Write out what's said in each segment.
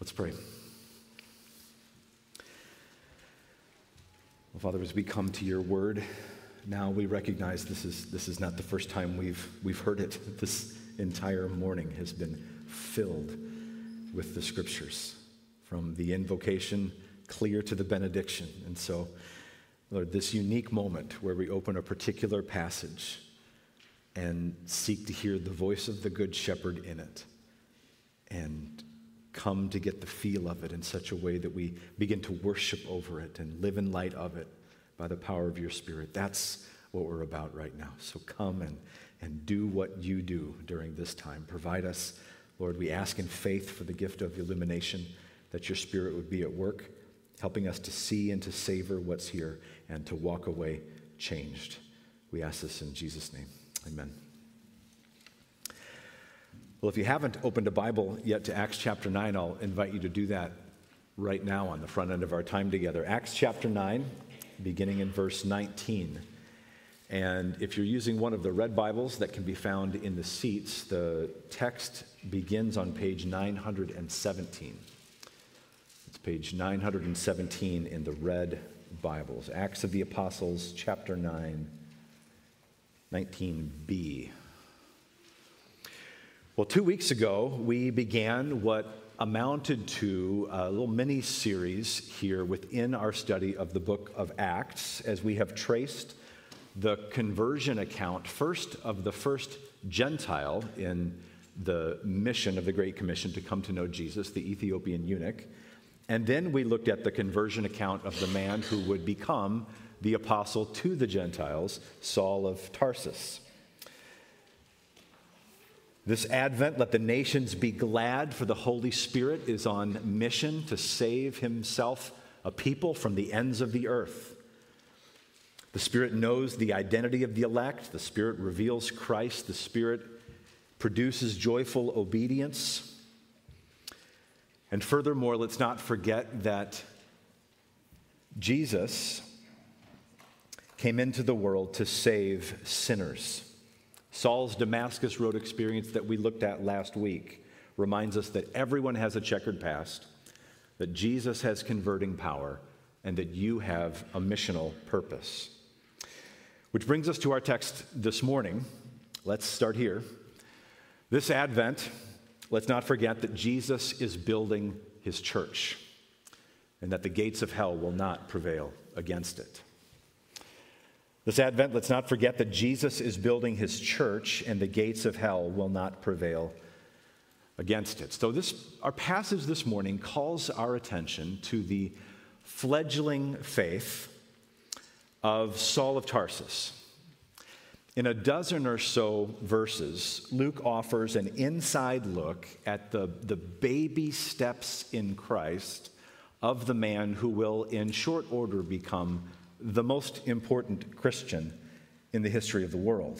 Let's pray. Well, Father, as we come to your word, now we recognize this is not the first time we've heard it. This entire morning has been filled with the scriptures, from the invocation clear to the benediction. And so, Lord, this unique moment where we open a particular passage and seek to hear the voice of the Good Shepherd in it and come to get the feel of it in such a way that we begin to worship over it and live in light of it by the power of your Spirit. That's what we're about right now. So come and do what you do during this time. Provide us, Lord, we ask in faith for the gift of illumination, that your Spirit would be at work, helping us to see and to savor what's here and to walk away changed. We ask this in Jesus' name. Amen. Well, if you haven't opened a Bible yet to Acts chapter 9, I'll invite you to do that right now on the front end of our time together. Acts chapter 9, beginning in verse 19. And if you're using one of the red Bibles that can be found in the seats, the text begins on page 917. It's page 917 in the red Bibles. Acts of the Apostles, chapter 9, 19b. Well, 2 weeks ago, we began what amounted to a little mini-series here within our study of the book of Acts, as we have traced the conversion account, first of the first Gentile in the mission of the Great Commission to come to know Jesus, the Ethiopian eunuch. And then we looked at the conversion account of the man who would become the apostle to the Gentiles, Saul of Tarsus. This Advent, let the nations be glad, for the Holy Spirit is on mission to save himself a people from the ends of the earth. The Spirit knows the identity of the elect. The Spirit reveals Christ. The Spirit produces joyful obedience. And furthermore, let's not forget that Jesus came into the world to save sinners. Saul's Damascus Road experience that we looked at last week reminds us that everyone has a checkered past, that Jesus has converting power, and that you have a missional purpose. Which brings us to our text this morning. Let's start here. This Advent, let's not forget that Jesus is building his church and that the gates of hell will not prevail against it. This Advent, let's not forget that Jesus is building his church and the gates of hell will not prevail against it. So our passage this morning calls our attention to the fledgling faith of Saul of Tarsus. In a dozen or so verses, Luke offers an inside look at the baby steps in Christ of the man who will, in short order, become the most important Christian in the history of the world.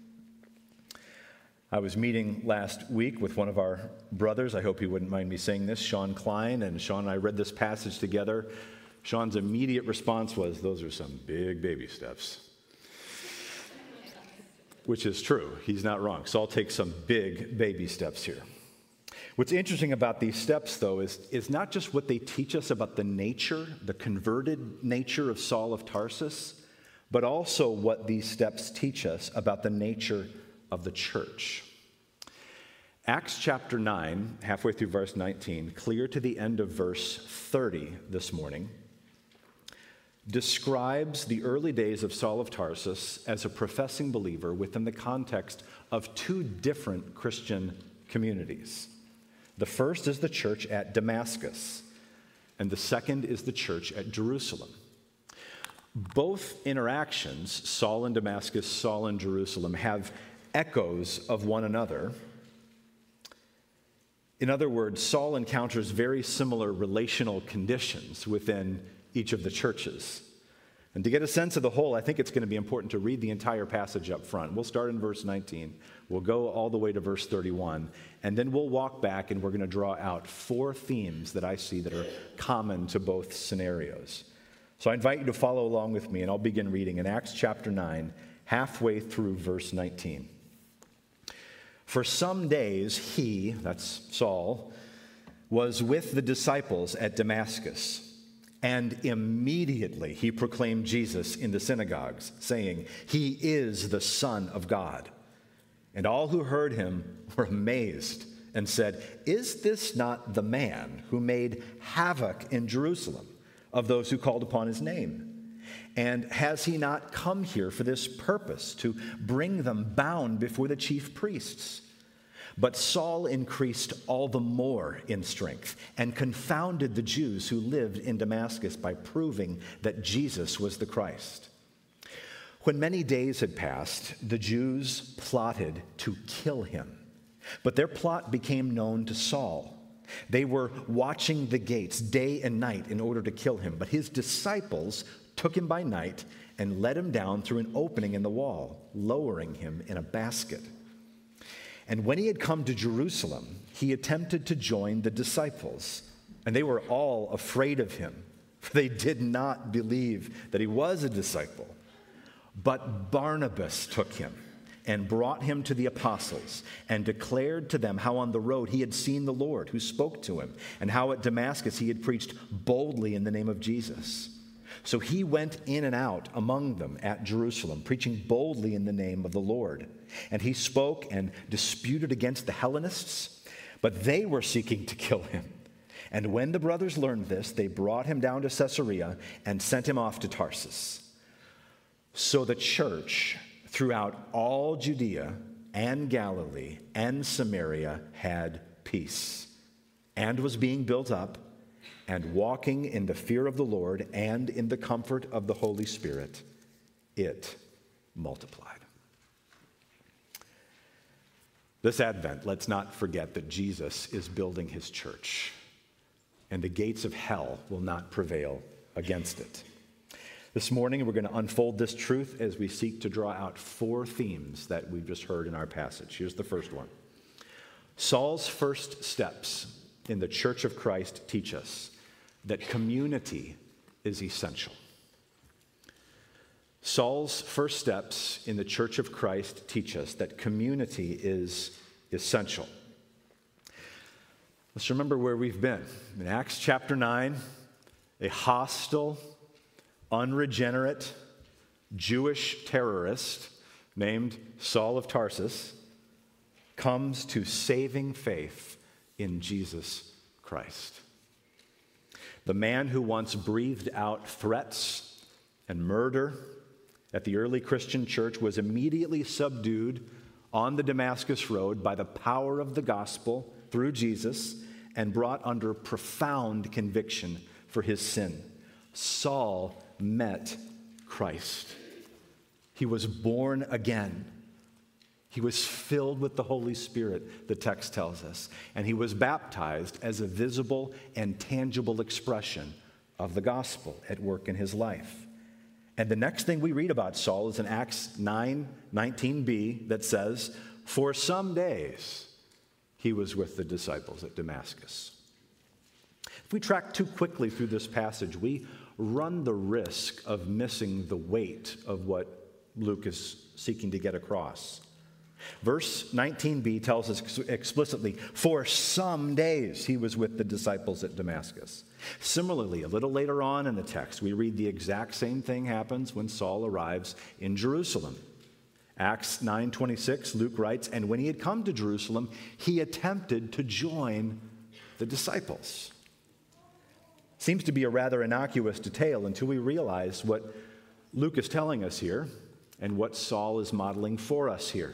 I was meeting last week with one of our brothers. I hope he wouldn't mind me saying this, Sean Klein, and Sean and I read this passage together. Sean's immediate response was, "Those are some big baby steps." Which is true. He's not wrong. Saul takes some big baby steps here. What's interesting about these steps, though, is not just what they teach us about the nature, the converted nature of Saul of Tarsus, but also what these steps teach us about the nature of the church. Acts chapter 9, halfway through verse 19, clear to the end of verse 30 this morning, describes the early days of Saul of Tarsus as a professing believer within the context of two different Christian communities. The first is the church at Damascus, and the second is the church at Jerusalem. Both interactions, Saul in Damascus, Saul in Jerusalem, have echoes of one another. In other words, Saul encounters very similar relational conditions within each of the churches. And to get a sense of the whole, I think it's going to be important to read the entire passage up front. We'll start in verse 19. We'll go all the way to verse 31. And then we'll walk back and we're going to draw out four themes that I see that are common to both scenarios. So I invite you to follow along with me, and I'll begin reading in Acts chapter 9, halfway through verse 19. For some days he, that's Saul, was with the disciples at Damascus, and immediately he proclaimed Jesus in the synagogues, saying, "He is the Son of God." And all who heard him were amazed and said, "Is this not the man who made havoc in Jerusalem of those who called upon his name? And has he not come here for this purpose, to bring them bound before the chief priests?" But Saul increased all the more in strength and confounded the Jews who lived in Damascus by proving that Jesus was the Christ. When many days had passed, the Jews plotted to kill him. But their plot became known to Saul. They were watching the gates day and night in order to kill him. But his disciples took him by night and let him down through an opening in the wall, lowering him in a basket. And when he had come to Jerusalem, he attempted to join the disciples. And they were all afraid of him, for they did not believe that he was a disciple. But Barnabas took him and brought him to the apostles and declared to them how on the road he had seen the Lord who spoke to him, and how at Damascus he had preached boldly in the name of Jesus. So he went in and out among them at Jerusalem, preaching boldly in the name of the Lord. And he spoke and disputed against the Hellenists, but they were seeking to kill him. And when the brothers learned this, they brought him down to Caesarea and sent him off to Tarsus. So the church throughout all Judea and Galilee and Samaria had peace, and was being built up, and walking in the fear of the Lord and in the comfort of the Holy Spirit, it multiplied. This Advent, let's not forget that Jesus is building his church, and the gates of hell will not prevail against it. This morning, we're going to unfold this truth as we seek to draw out 4 themes that we've just heard in our passage. Here's the first one. Saul's first steps in the Church of Christ teach us that community is essential. Saul's first steps in the Church of Christ teach us that community is essential. Let's remember where we've been. In Acts chapter 9, a hostile, unregenerate Jewish terrorist named Saul of Tarsus comes to saving faith in Jesus Christ. The man who once breathed out threats and murder at the early Christian church was immediately subdued on the Damascus Road by the power of the gospel through Jesus and brought under profound conviction for his sin. Saul met Christ. He was born again. He was filled with the Holy Spirit, the text tells us, and he was baptized as a visible and tangible expression of the gospel at work in his life. And the next thing we read about Saul is in Acts 9:19b that says, "For some days he was with the disciples at Damascus." If we track too quickly through this passage, we run the risk of missing the weight of what Luke is seeking to get across. Verse 19b tells us explicitly, "For some days he was with the disciples at Damascus." Similarly, a little later on in the text, we read the exact same thing happens when Saul arrives in Jerusalem. Acts 9:26, Luke writes, "And when he had come to Jerusalem, he attempted to join the disciples." Seems to be a rather innocuous detail until we realize what Luke is telling us here and what Saul is modeling for us here.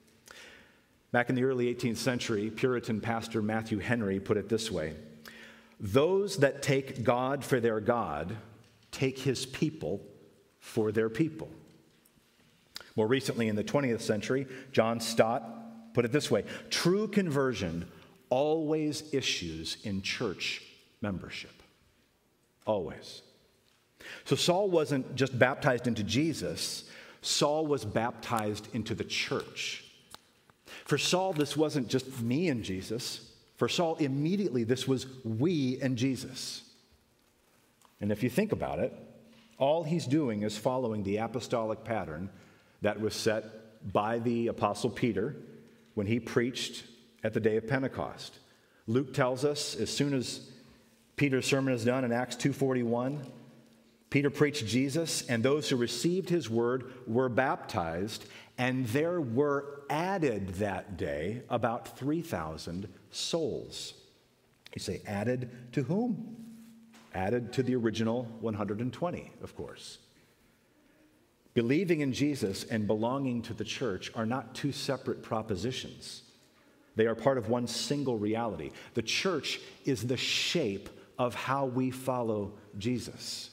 Back in the early 18th century, Puritan pastor Matthew Henry put it this way: "Those that take God for their God take his people for their people." More recently, in the 20th century, John Stott put it this way: "True conversion always issues in church membership." Always. So Saul wasn't just baptized into Jesus, Saul was baptized into the church. For Saul, this wasn't just me and Jesus. For Saul, immediately, this was we and Jesus. And if you think about it, all he's doing is following the apostolic pattern that was set by the Apostle Peter when he preached at the day of Pentecost. Luke tells us as soon as Peter's sermon is done in Acts 2:41, Peter preached Jesus, and those who received his word were baptized, and there were added that day about 3,000 souls. You say, added to whom? Added to the original 120, of course. Believing in Jesus and belonging to the church are not two separate propositions. They are part of one single reality. The church is the shape of how we follow Jesus.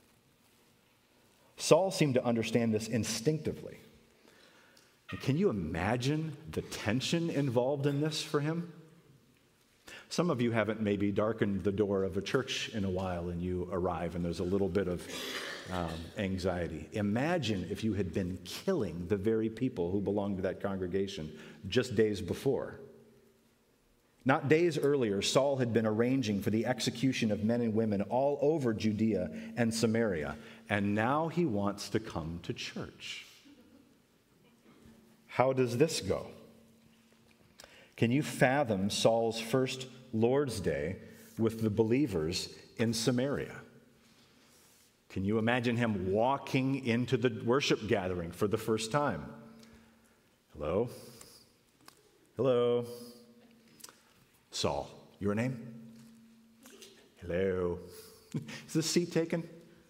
Saul seemed to understand this instinctively. And can you imagine the tension involved in this for him? Some of you haven't maybe darkened the door of a church in a while and you arrive and there's a little bit of anxiety. Imagine if you had been killing the very people who belonged to that congregation just days before. Not days earlier, Saul had been arranging for the execution of men and women all over Judea and Samaria, and now he wants to come to church. How does this go? Can you fathom Saul's first Lord's Day with the believers in Samaria? Can you imagine him walking into the worship gathering for the first time? Hello? Hello? Saul, your name? Hello? Is this seat taken? In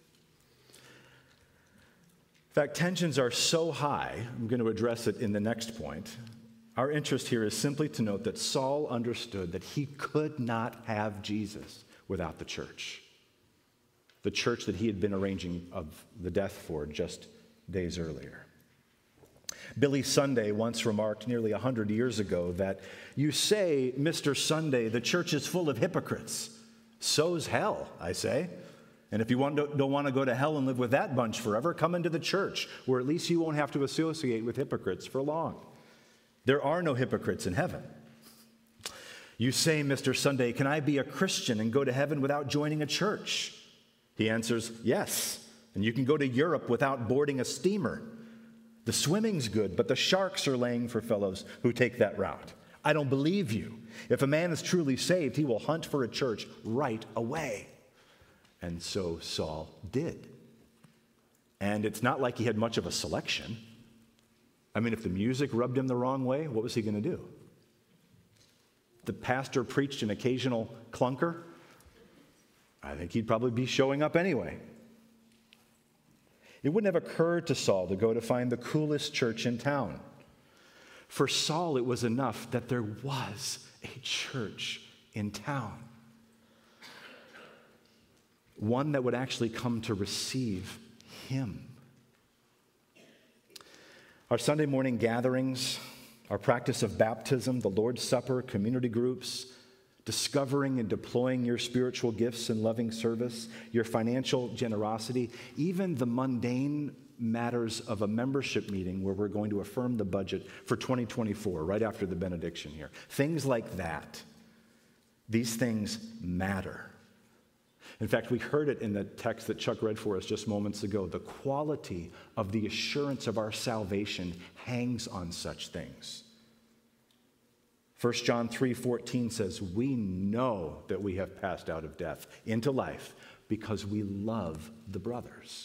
fact, tensions are so high, I'm going to address it in the next point. Our interest here is simply to note that Saul understood that he could not have Jesus without the church that he had been arranging of the death for just days earlier. Billy Sunday once remarked nearly 100 years ago that you say, Mr. Sunday, the church is full of hypocrites. So's hell, I say. And if you don't want to go to hell and live with that bunch forever, come into the church, where at least you won't have to associate with hypocrites for long. There are no hypocrites in heaven. You say, Mr. Sunday, can I be a Christian and go to heaven without joining a church? He answers, yes, and you can go to Europe without boarding a steamer. The swimming's good, but the sharks are laying for fellows who take that route. I don't believe you. If a man is truly saved, he will hunt for a church right away. And so Saul did. And it's not like he had much of a selection. I mean, if the music rubbed him the wrong way, what was he going to do? The pastor preached an occasional clunker. I think he'd probably be showing up anyway. It wouldn't have occurred to Saul to go to find the coolest church in town. For Saul, it was enough that there was a church in town. One that would actually come to receive him. Our Sunday morning gatherings, our practice of baptism, the Lord's Supper, community groups, discovering and deploying your spiritual gifts in loving service, your financial generosity, even the mundane matters of a membership meeting where we're going to affirm the budget for 2024, right after the benediction here. Things like that. These things matter. In fact, we heard it in the text that Chuck read for us just moments ago. The quality of the assurance of our salvation hangs on such things. 1 John 3:14 says, we know that we have passed out of death into life because we love the brothers.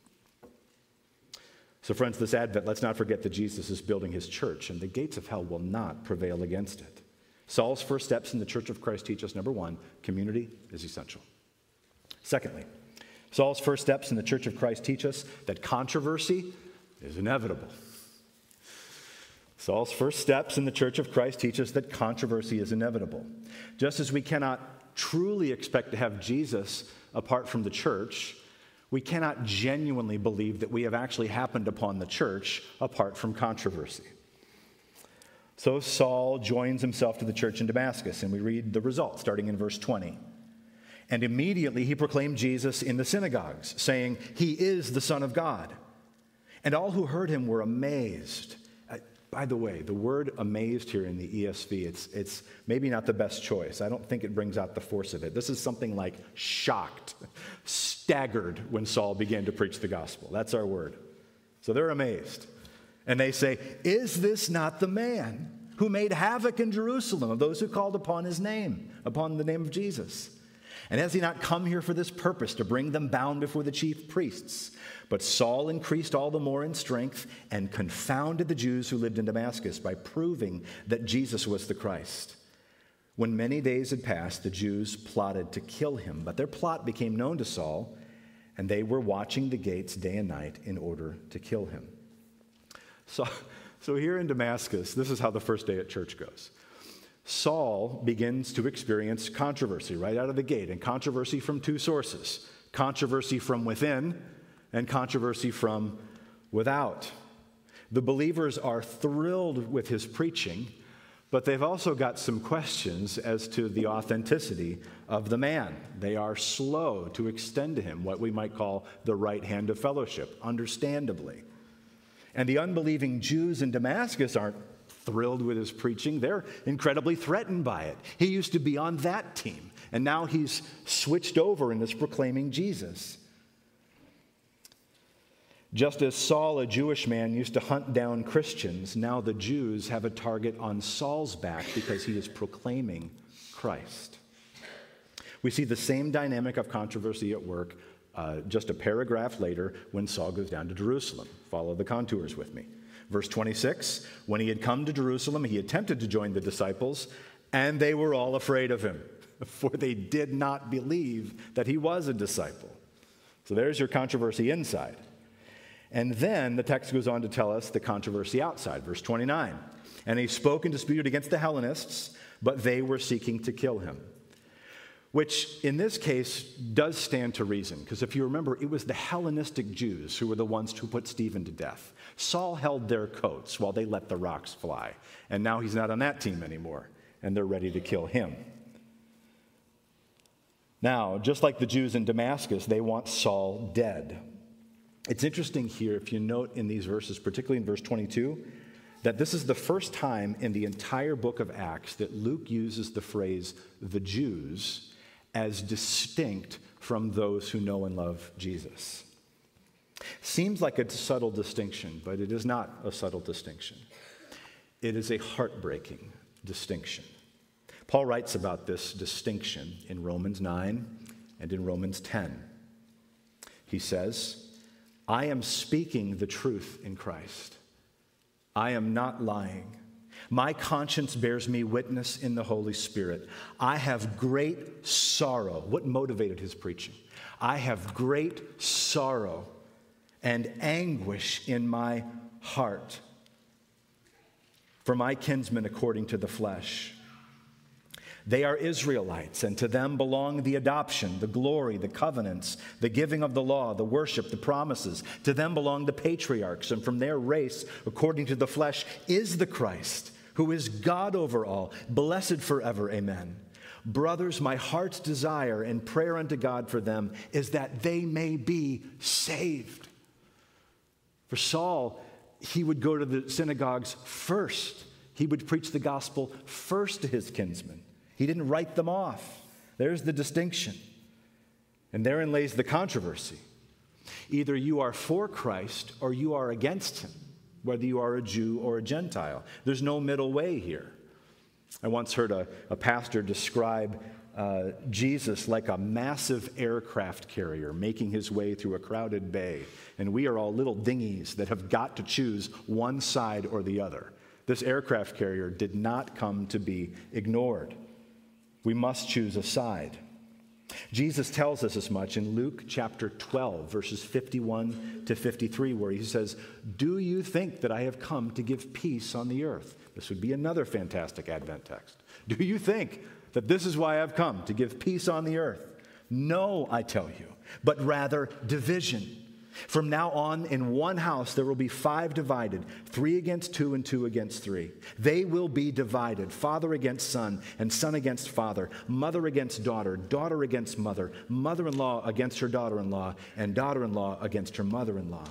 So friends, this Advent, let's not forget that Jesus is building his church, and the gates of hell will not prevail against it. Saul's first steps in the Church of Christ teach us, number one, community is essential. Secondly, Saul's first steps in the Church of Christ teach us that controversy is inevitable. Saul's first steps in the Church of Christ teach us that controversy is inevitable. Just as we cannot truly expect to have Jesus apart from the church, we cannot genuinely believe that we have actually happened upon the church apart from controversy. So Saul joins himself to the church in Damascus, and we read the result starting in verse 20. And immediately he proclaimed Jesus in the synagogues, saying, he is the Son of God. And all who heard him were amazed. By the way, the word amazed here in the ESV, it's maybe not the best choice. I don't think it brings out the force of it. This is something like shocked, staggered when Saul began to preach the gospel. That's our word. So they're amazed. And they say, is this not the man who made havoc in Jerusalem of those who called upon his name, upon the name of Jesus. And has he not come here for this purpose, to bring them bound before the chief priests? But Saul increased all the more in strength and confounded the Jews who lived in Damascus by proving that Jesus was the Christ. When many days had passed, the Jews plotted to kill him, but their plot became known to Saul, and they were watching the gates day and night in order to kill him. So here in Damascus, this is how the first day at church goes. Saul begins to experience controversy right out of the gate, and controversy from two sources: controversy from within and controversy from without. The believers are thrilled with his preaching, but they've also got some questions as to the authenticity of the man. They are slow to extend to him what we might call the right hand of fellowship, understandably. And the unbelieving Jews in Damascus aren't thrilled with his preaching. They're incredibly threatened by it. He used to be on that team, and now he's switched over and is proclaiming Jesus. Just as Saul, a Jewish man, used to hunt down Christians, now the Jews have a target on Saul's back because he is proclaiming Christ. We see the same dynamic of controversy at work just a paragraph later when Saul goes down to Jerusalem. Follow the contours with me. Verse 26, when he had come to Jerusalem, he attempted to join the disciples, and they were all afraid of him, for they did not believe that he was a disciple. So there's your controversy inside. And then the text goes on to tell us the controversy outside. Verse 29, and he spoke and disputed against the Hellenists, but they were seeking to kill him. Which, in this case, does stand to reason, because if you remember, it was the Hellenistic Jews who were the ones who put Stephen to death. Saul held their coats while they let the rocks fly, and now he's not on that team anymore, and they're ready to kill him. Now, just like the Jews in Damascus, they want Saul dead. It's interesting here, if you note in these verses, particularly in verse 22, that this is the first time in the entire book of Acts that Luke uses the phrase, the Jews, as distinct from those who know and love Jesus. Seems like a subtle distinction, but it is not a subtle distinction. It is a heartbreaking distinction. Paul writes about this distinction in Romans 9 and in Romans 10. He says, I am speaking the truth in Christ. I am not lying. My conscience bears me witness in the Holy Spirit. I have great sorrow. What motivated his preaching? I have great sorrow and anguish in my heart for my kinsmen according to the flesh. They are Israelites, and to them belong the adoption, the glory, the covenants, the giving of the law, the worship, the promises. To them belong the patriarchs, and from their race, according to the flesh, is the Christ, who is God over all, blessed forever. Amen. Brothers, my heart's desire and prayer unto God for them is that they may be saved. For Saul, he would go to the synagogues first. He would preach the gospel first to his kinsmen. He didn't write them off. There's the distinction. And therein lays the controversy. Either you are for Christ or you are against him, whether you are a Jew or a Gentile. There's no middle way here. I once heard a pastor describe Jesus like a massive aircraft carrier making his way through a crowded bay. And we are all little dinghies that have got to choose one side or the other. This aircraft carrier did not come to be ignored. We must choose a side. Jesus tells us as much in Luke chapter 12, verses 51 to 53, where he says, do you think that I have come to give peace on the earth? This would be another fantastic Advent text. Do you think that this is why I've come, to give peace on the earth? No, I tell you, but rather division. From now on, in one house there will be 5 divided, 3 against 2 and 2 against 3. They will be divided, father against son and son against father, mother against daughter, daughter against mother, mother-in-law against her daughter-in-law, and daughter-in-law against her mother-in-law.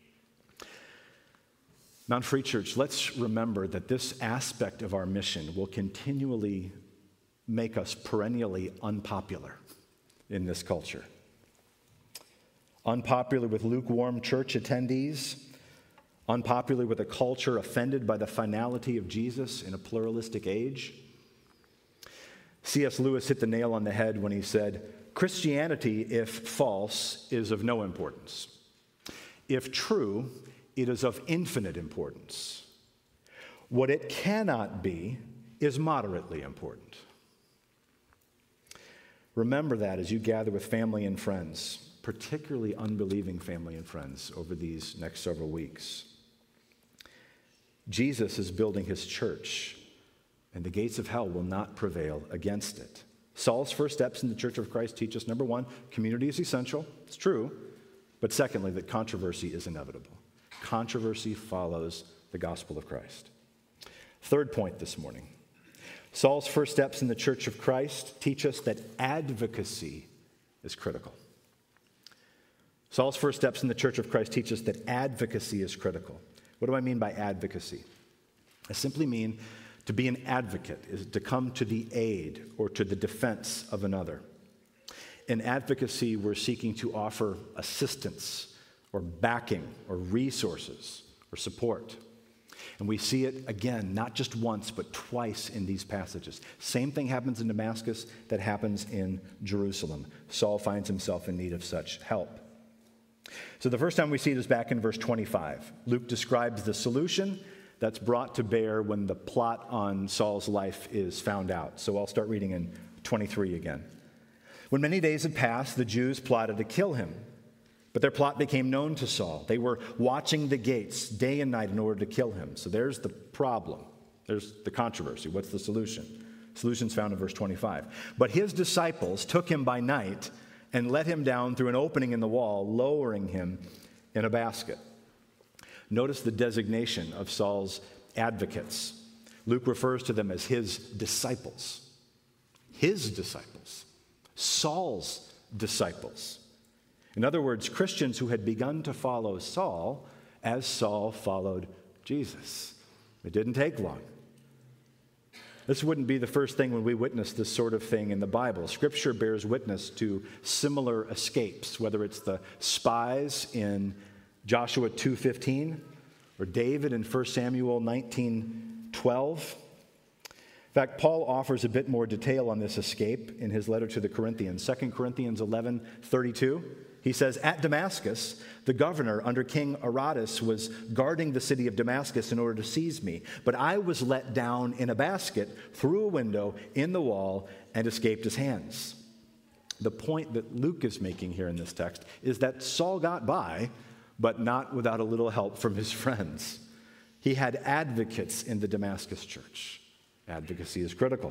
Mount Free Church, let's remember that this aspect of our mission will continually make us perennially unpopular in this culture. Unpopular with lukewarm church attendees, unpopular with a culture offended by the finality of Jesus in a pluralistic age. C.S. Lewis hit the nail on the head when he said, "Christianity, if false, is of no importance. If true, it is of infinite importance. What it cannot be is moderately important." Remember that as you gather with family and friends, particularly unbelieving family and friends, over these next several weeks. Jesus is building his church, and the gates of hell will not prevail against it. Saul's first steps in the Church of Christ teach us, number one, community is essential. It's true. But secondly, that controversy is inevitable. Controversy follows the gospel of Christ. Third point this morning. Saul's first steps in the Church of Christ teach us that advocacy is critical. Saul's first steps in the Church of Christ teach us that advocacy is critical. What do I mean by advocacy? I simply mean to be an advocate is to come to the aid or to the defense of another. In advocacy, we're seeking to offer assistance or backing or resources or support. And we see it again, not just once, but twice in these passages. Same thing happens in Damascus that happens in Jerusalem. Saul finds himself in need of such help. So the first time we see it is back in verse 25. Luke describes the solution that's brought to bear when the plot on Saul's life is found out. So I'll start reading in 23 again. When many days had passed, the Jews plotted to kill him. But their plot became known to Saul. They were watching the gates day and night in order to kill him. So there's the problem. There's the controversy. What's the solution? Solution's found in verse 25. But his disciples took him by night and let him down through an opening in the wall, lowering him in a basket. Notice the designation of Saul's advocates. Luke refers to them as his disciples. His disciples. Saul's disciples. In other words, Christians who had begun to follow Saul as Saul followed Jesus. It didn't take long. This wouldn't be the first thing when we witness this sort of thing in the Bible. Scripture bears witness to similar escapes, whether it's the spies in Joshua 2:15 or David in 1 Samuel 19:12. In fact, Paul offers a bit more detail on this escape in his letter to the Corinthians. 2 Corinthians 11:32. He says, "At Damascus, the governor under King Aretas was guarding the city of Damascus in order to seize me. But I was let down in a basket through a window in the wall and escaped his hands." The point that Luke is making here in this text is that Saul got by, but not without a little help from his friends. He had advocates in the Damascus church. Advocacy is critical.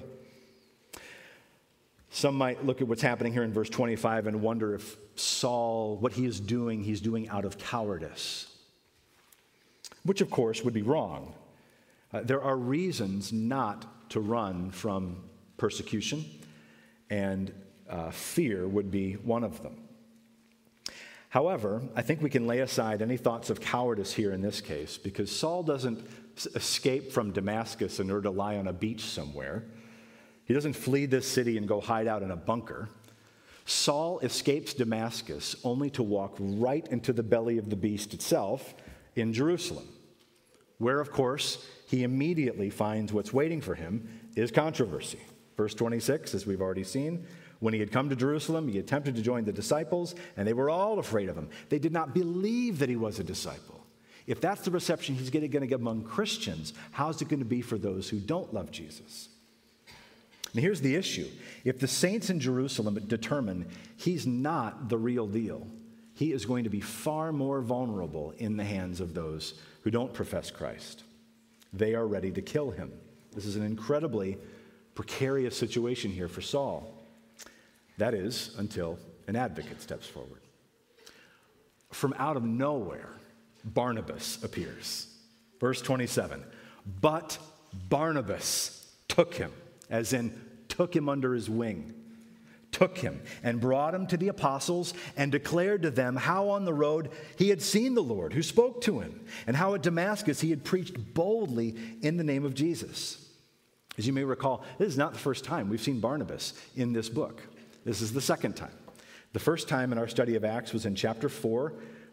Some might look at what's happening here in verse 25 and wonder if Saul, what he is doing, he's doing out of cowardice, which of course would be wrong. There are reasons not to run from persecution, and fear would be one of them. However, I think we can lay aside any thoughts of cowardice here in this case, because Saul doesn't escape from Damascus in order to lie on a beach somewhere. He doesn't flee this city and go hide out in a bunker. Saul escapes Damascus only to walk right into the belly of the beast itself in Jerusalem, where, of course, he immediately finds what's waiting for him is controversy. Verse 26, as we've already seen, when he had come to Jerusalem, he attempted to join the disciples, and they were all afraid of him. They did not believe that he was a disciple. If that's the reception he's going to get among Christians, how's it going to be for those who don't love Jesus? And here's the issue. If the saints in Jerusalem determine he's not the real deal, he is going to be far more vulnerable in the hands of those who don't profess Christ. They are ready to kill him. This is an incredibly precarious situation here for Saul. That is, until an advocate steps forward. From out of nowhere, Barnabas appears. Verse 27, but Barnabas took him, as in took him under his wing, took him and brought him to the apostles and declared to them how on the road he had seen the Lord who spoke to him, and how at Damascus he had preached boldly in the name of Jesus. As you may recall, this is not the first time we've seen Barnabas in this book. This is the second time. The first time in our study of Acts was in chapter 4,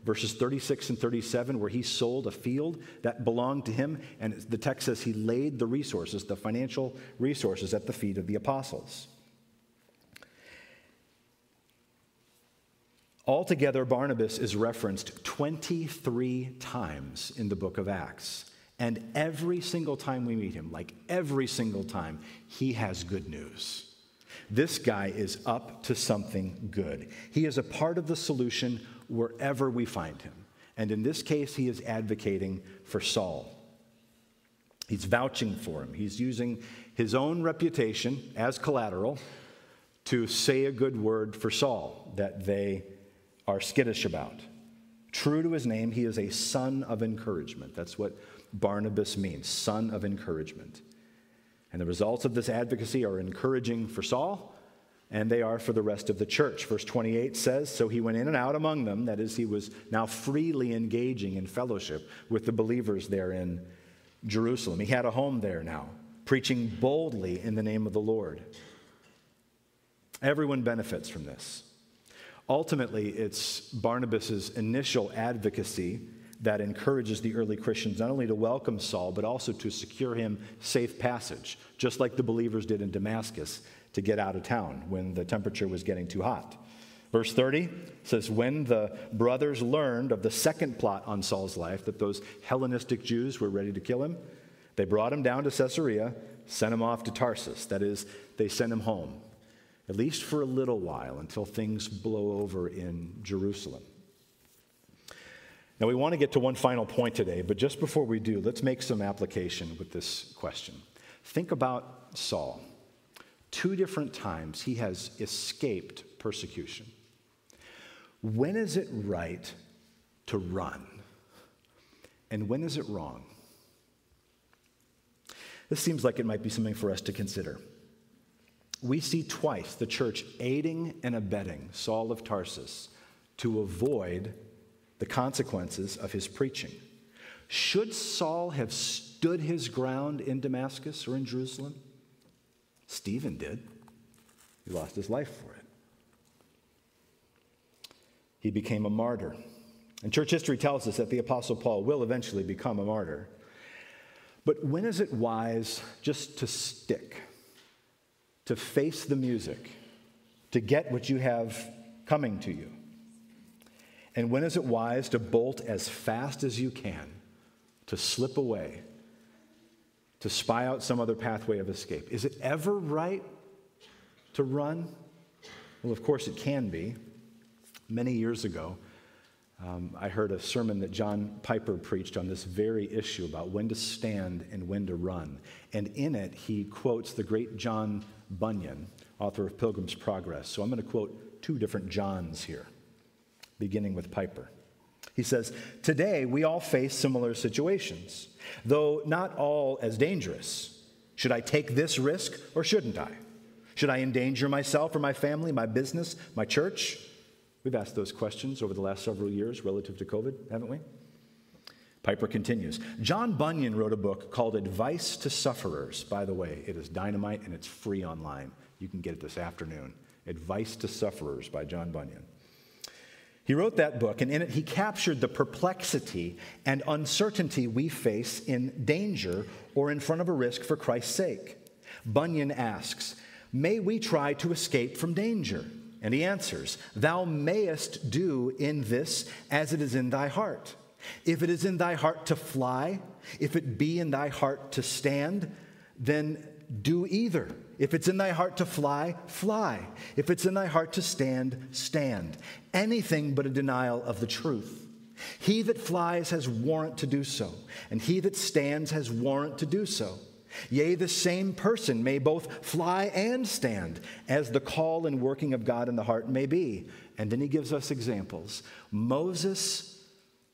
verses 36 and 37, where he sold a field that belonged to him, and the text says he laid the resources, the financial resources, at the feet of the apostles. Altogether, Barnabas is referenced 23 times in the book of Acts. And every single time we meet him, like every single time, he has good news. This guy is up to something good. He is a part of the solution wherever we find him. And in this case, he is advocating for Saul. He's vouching for him. He's using his own reputation as collateral to say a good word for Saul that they are skittish about. True to his name, he is a son of encouragement. That's what Barnabas means, son of encouragement. And the results of this advocacy are encouraging for Saul, and they are for the rest of the church. Verse 28 says, "So he went in and out among them," that is, he was now freely engaging in fellowship with the believers there in Jerusalem. He had a home there now, preaching boldly in the name of the Lord. Everyone benefits from this. Ultimately, it's Barnabas' initial advocacy that encourages the early Christians not only to welcome Saul, but also to secure him safe passage, just like the believers did in Damascus to get out of town when the temperature was getting too hot. Verse 30 says, "When the brothers learned of the second plot on Saul's life, that those Hellenistic Jews were ready to kill him, they brought him down to Caesarea, sent him off to Tarsus." That is, they sent him home, at least for a little while, until things blow over in Jerusalem. Now, we want to get to one final point today, but just before we do, let's make some application with this question. Think about Saul. 2 different times he has escaped persecution. When is it right to run? And when is it wrong? This seems like it might be something for us to consider. We see twice the church aiding and abetting Saul of Tarsus to avoid the consequences of his preaching. Should Saul have stood his ground in Damascus or in Jerusalem? Stephen did. He lost his life for it. He became a martyr. And church history tells us that the Apostle Paul will eventually become a martyr. But when is it wise just to stick, to face the music, to get what you have coming to you? And when is it wise to bolt as fast as you can, to slip away, to spy out some other pathway of escape? Is it ever right to run? Well, of course it can be. Many years ago, I heard a sermon that John Piper preached on this very issue about when to stand and when to run. And in it, he quotes the great John Bunyan, author of Pilgrim's Progress. So I'm going to quote 2 different Johns here, beginning with Piper. He says, "Today we all face similar situations, though not all as dangerous. Should I take this risk or shouldn't I? Should I endanger myself or my family, my business, my church?" We've asked those questions over the last several years relative to COVID, haven't we? Piper continues, "John Bunyan wrote a book called Advice to Sufferers." By the way, it is dynamite and it's free online. You can get it this afternoon. Advice to Sufferers by John Bunyan. He wrote that book, and in it he captured the perplexity and uncertainty we face in danger or in front of a risk for Christ's sake. Bunyan asks, "May we try to escape from danger?" And he answers, "Thou mayest do in this as it is in thy heart. If it is in thy heart to fly, if it be in thy heart to stand, then do either. If it's in thy heart to fly, fly. If it's in thy heart to stand, stand. Anything but a denial of the truth. He that flies has warrant to do so, and he that stands has warrant to do so. Yea, the same person may both fly and stand, as the call and working of God in the heart may be." And then he gives us examples. Moses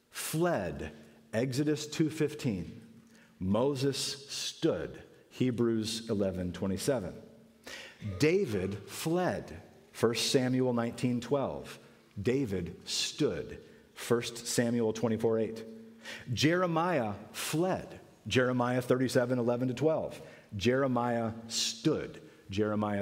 fled, Exodus 2:15. Moses stood, Hebrews 11:27. David fled, 1 Samuel 19:12. David stood, 1 Samuel 24:8. Jeremiah fled, Jeremiah 37:11-12. Jeremiah stood, Jeremiah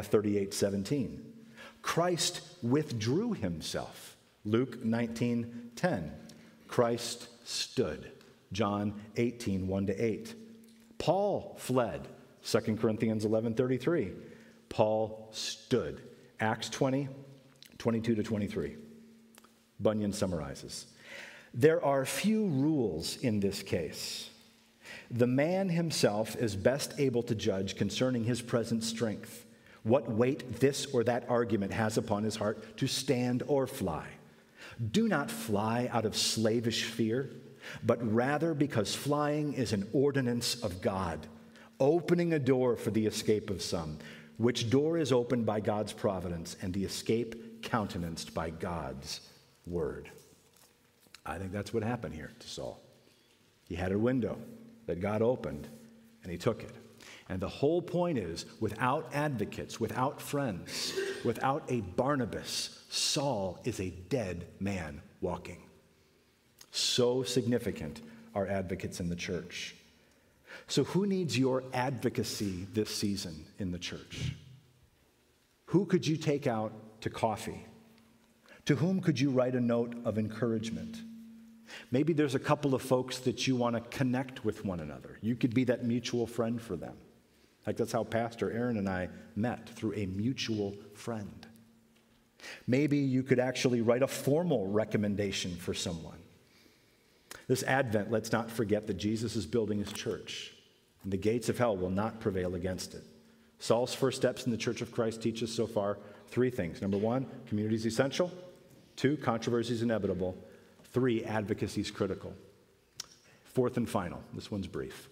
38:17. Christ withdrew himself, Luke 19:10. Christ stood. John 18, 1-8. Paul fled. 2 Corinthians 11:33. Paul stood. Acts 20, 22-23. Bunyan summarizes. There are few rules in this case. The man himself is best able to judge concerning his present strength, what weight this or that argument has upon his heart to stand or fly. Do not fly out of slavish fear, but rather because flying is an ordinance of God, opening a door for the escape of some, which door is opened by God's providence, and the escape countenanced by God's word. I think that's what happened here to Saul. He had a window that God opened, and he took it. And the whole point is, without advocates, without friends, without a Barnabas, Saul is a dead man walking. So significant are advocates in the church. So who needs your advocacy this season in the church? Who could you take out to coffee? To whom could you write a note of encouragement? Maybe there's a couple of folks that you want to connect with one another. You could be that mutual friend for them. Like that's how Pastor Aaron and I met, through a mutual friend. Maybe you could actually write a formal recommendation for someone. This Advent, let's not forget that Jesus is building his church, and the gates of hell will not prevail against it. Saul's first steps in the Church of Christ teach us so far 3 things. Number 1, community is essential. 2, controversy is inevitable. 3, advocacy is critical. 4th and final, this one's brief.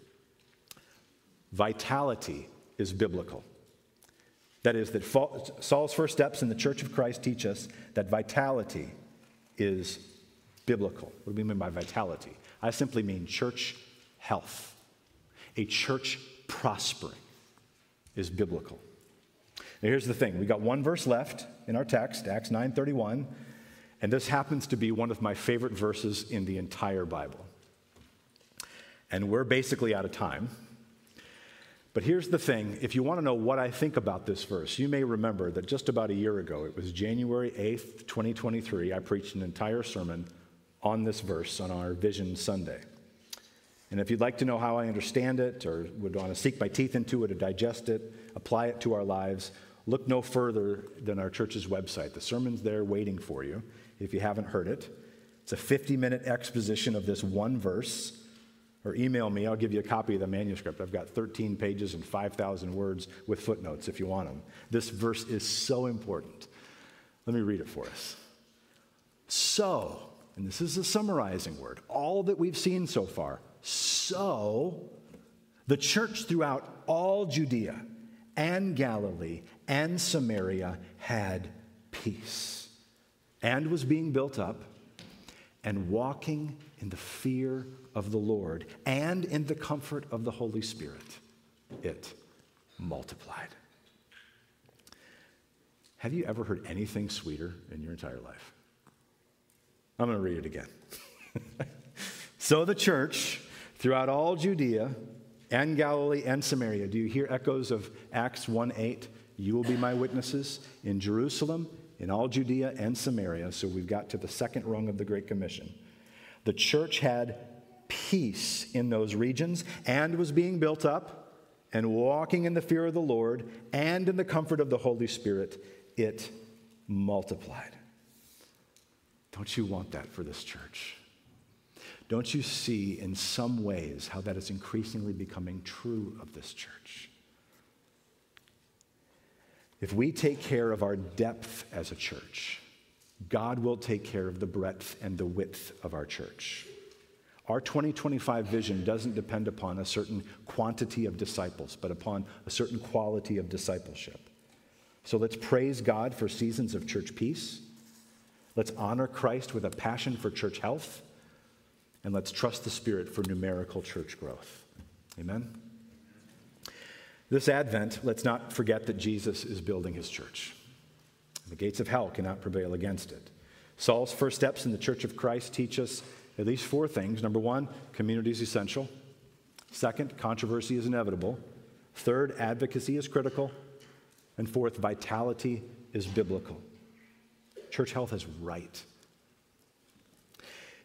Vitality is biblical. That is, that Saul's first steps in the Church of Christ teach us that vitality is biblical. What do we mean by vitality? I simply mean church health. A church prospering is biblical. Now here's the thing. We got one verse left in our text, Acts 9:31, and this happens to be one of my favorite verses in the entire Bible. And we're basically out of time. But here's the thing. If you want to know what I think about this verse, you may remember that just about a year ago, it was January 8th, 2023, I preached an entire sermon on this verse on our Vision Sunday. And if you'd like to know how I understand it, or would want to sink my teeth into it or digest it, apply it to our lives, look no further than our church's website. The sermon's there waiting for you if you haven't heard it. It's a 50-minute exposition of this one verse. Or email me, I'll give you a copy of the manuscript. I've got 13 pages and 5,000 words with footnotes if you want them. This verse is so important. Let me read it for us. So, and this is a summarizing word, all that we've seen so far. So, the church throughout all Judea and Galilee and Samaria had peace and was being built up and walking in the fear of the Lord and in the comfort of the Holy Spirit. It multiplied. Have you ever heard anything sweeter in your entire life? I'm going to read it again. So the church throughout all Judea and Galilee and Samaria. Do you hear echoes of Acts 1:8? You will be my witnesses in Jerusalem, in all Judea and Samaria. So we've got to the second rung of the Great Commission. The church had peace in those regions and was being built up and walking in the fear of the Lord and in the comfort of the Holy Spirit. It multiplied. Don't you want that for this church? Don't you see in some ways how that is increasingly becoming true of this church? If we take care of our depth as a church, God will take care of the breadth and the width of our church. Our 2025 vision doesn't depend upon a certain quantity of disciples, but upon a certain quality of discipleship. So let's praise God for seasons of church peace. Let's honor Christ with a passion for church health. And let's trust the Spirit for numerical church growth. Amen? This Advent, let's not forget that Jesus is building his church. The gates of hell cannot prevail against it. Saul's first steps in the Church of Christ teach us at least 4 things. Number 1, community is essential. 2nd, controversy is inevitable. 3rd, advocacy is critical. And 4th, vitality is biblical. Church health is right.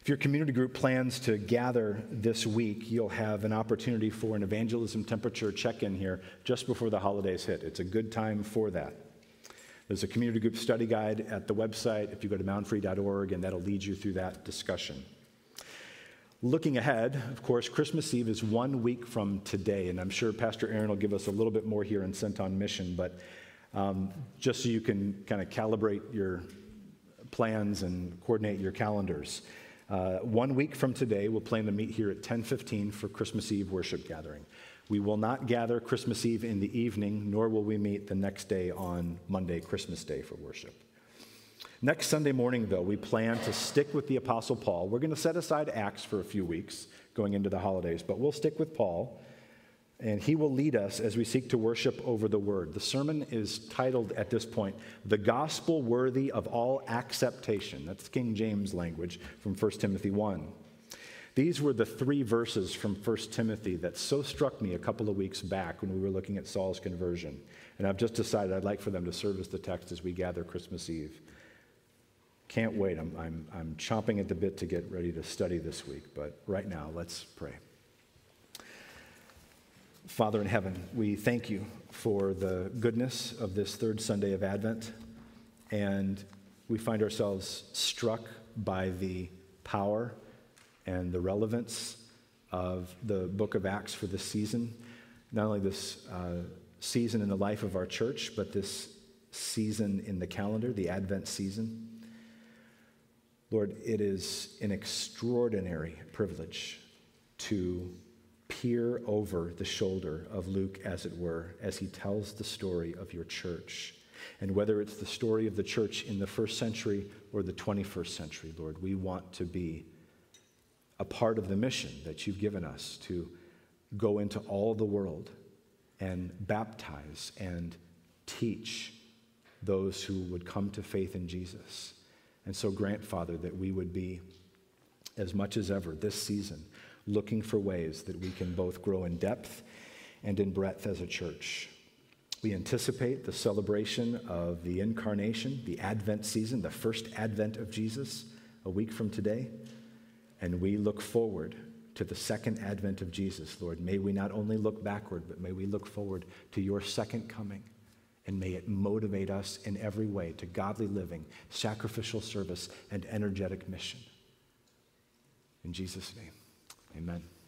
If your community group plans to gather this week, you'll have an opportunity for an evangelism temperature check-in here just before the holidays hit. It's a good time for that. There's a community group study guide at the website if you go to mountainfree.org, and that'll lead you through that discussion. Looking ahead, of course, Christmas Eve is 1 week from today, and I'm sure Pastor Aaron will give us a little bit more here in Sent on Mission, but just so you can kind of calibrate your plans and coordinate your calendars. 1 week from today, we'll plan to meet here at 10:15 for Christmas Eve worship gathering. We will not gather Christmas Eve in the evening, nor will we meet the next day on Monday, Christmas Day, for worship. Next Sunday morning, though, we plan to stick with the Apostle Paul. We're going to set aside Acts for a few weeks going into the holidays, but we'll stick with Paul, and he will lead us as we seek to worship over the Word. The sermon is titled at this point, "The Gospel Worthy of All Acceptation." That's King James language from 1 Timothy 1. These were the 3 verses from 1 Timothy that so struck me a couple of weeks back when we were looking at Saul's conversion. And I've just decided I'd like for them to serve as the text as we gather Christmas Eve. Can't wait. I'm chomping at the bit to get ready to study this week. But right now, let's pray. Father in heaven, we thank you for the goodness of this third Sunday of Advent. And we find ourselves struck by the power and the relevance of the book of Acts for this season. Not only this season in the life of our church, but this season in the calendar, the Advent season. Lord, it is an extraordinary privilege to peer over the shoulder of Luke, as it were, as he tells the story of your church. And whether it's the story of the church in the first century or the 21st century, Lord, we want to be a part of the mission that you've given us to go into all the world and baptize and teach those who would come to faith in Jesus. And so grant, Father, that we would be, as much as ever this season, looking for ways that we can both grow in depth and in breadth as a church. We anticipate the celebration of the Incarnation, the Advent season, the first Advent of Jesus, a week from today. And we look forward to the second Advent of Jesus, Lord. May we not only look backward, but may we look forward to your second coming. And may it motivate us in every way to godly living, sacrificial service, and energetic mission. In Jesus' name, amen.